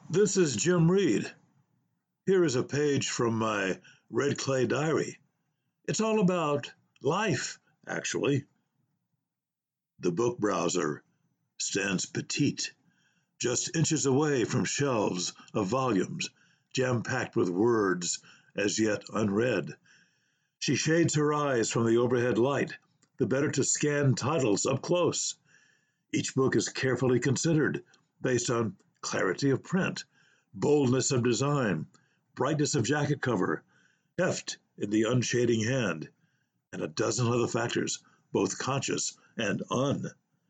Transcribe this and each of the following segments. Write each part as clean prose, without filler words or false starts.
This is Jim Reed. Here is a page from my red clay diary. It's all about life, actually. The book browser stands petite, just inches away from shelves of volumes, jam-packed with words as yet unread. She shades her eyes from the overhead light, the better to scan titles up close. Each book is carefully considered, based on clarity of print, boldness of design, brightness of jacket cover, heft in the unshading hand, and a dozen other factors, both conscious and un.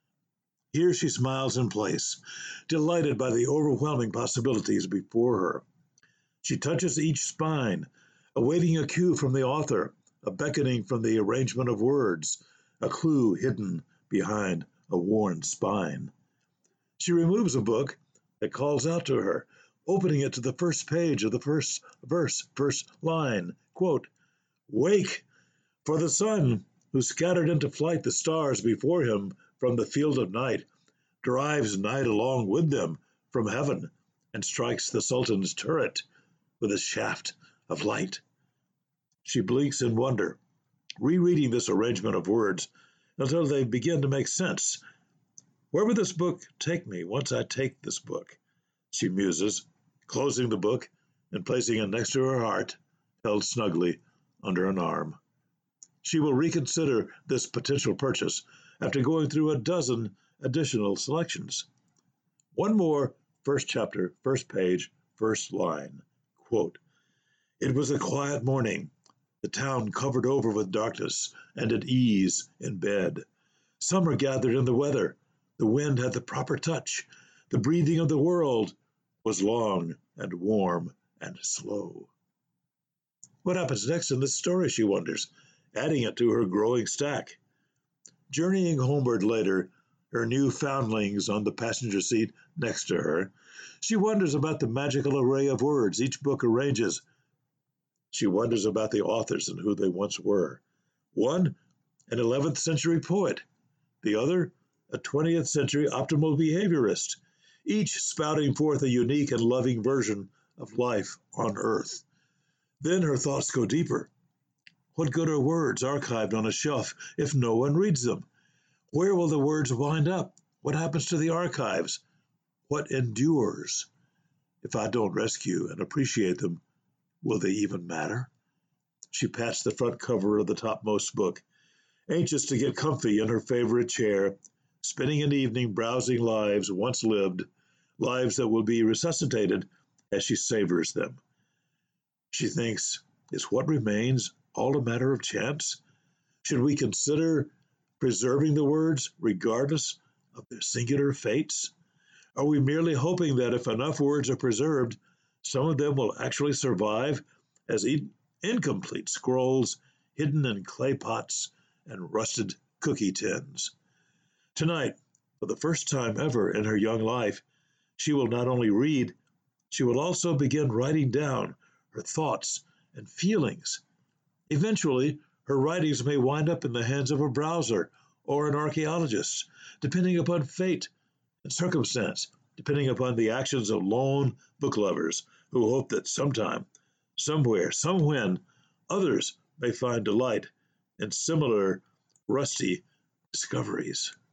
Here she smiles in place, delighted by the overwhelming possibilities before her. She touches each spine, awaiting a cue from the author, a beckoning from the arrangement of words, a clue hidden behind a worn spine. She removes a book that calls out to her, opening it to the first page of the first verse, first line. Quote, "Wake, for the sun, who scattered into flight the stars before him from the field of night, drives night along with them from heaven and strikes the Sultan's turret with a shaft of light." She blinks in wonder, rereading this arrangement of words until they begin to make sense. Where will this book take me once I take this book? She muses, closing the book and placing it next to her heart, held snugly under an arm. She will reconsider this potential purchase after going through a dozen additional selections. One more, first chapter, first page, first line. Quote, "It was a quiet morning, the town covered over with darkness and at ease in bed. Summer gathered in the weather, the wind had the proper touch, the breathing of the world was long and warm and slow." What happens next in this story, she wonders, adding it to her growing stack. Journeying homeward later, her new foundlings on the passenger seat next to her, she wonders about the magical array of words each book arranges. She wonders about the authors and who they once were. One, an 11th century poet, the other, a 20th century optimal behaviorist, each spouting forth a unique and loving version of life on Earth. Then her thoughts go deeper. What good are words archived on a shelf if no one reads them? Where will the words wind up? What happens to the archives? What endures? If I don't rescue and appreciate them, will they even matter? She pats the front cover of the topmost book, anxious to get comfy in her favorite chair, spending an evening browsing lives once lived, lives that will be resuscitated as she savors them. She thinks, is what remains all a matter of chance? Should we consider preserving the words regardless of their singular fates? Are we merely hoping that if enough words are preserved, some of them will actually survive as incomplete scrolls hidden in clay pots and rusted cookie tins? Tonight, for the first time ever in her young life, she will not only read, she will also begin writing down her thoughts and feelings. Eventually, her writings may wind up in the hands of a browser or an archaeologist, depending upon fate and circumstance, depending upon the actions of lone book lovers who hope that sometime, somewhere, somewhen, others may find delight in similar rusty discoveries.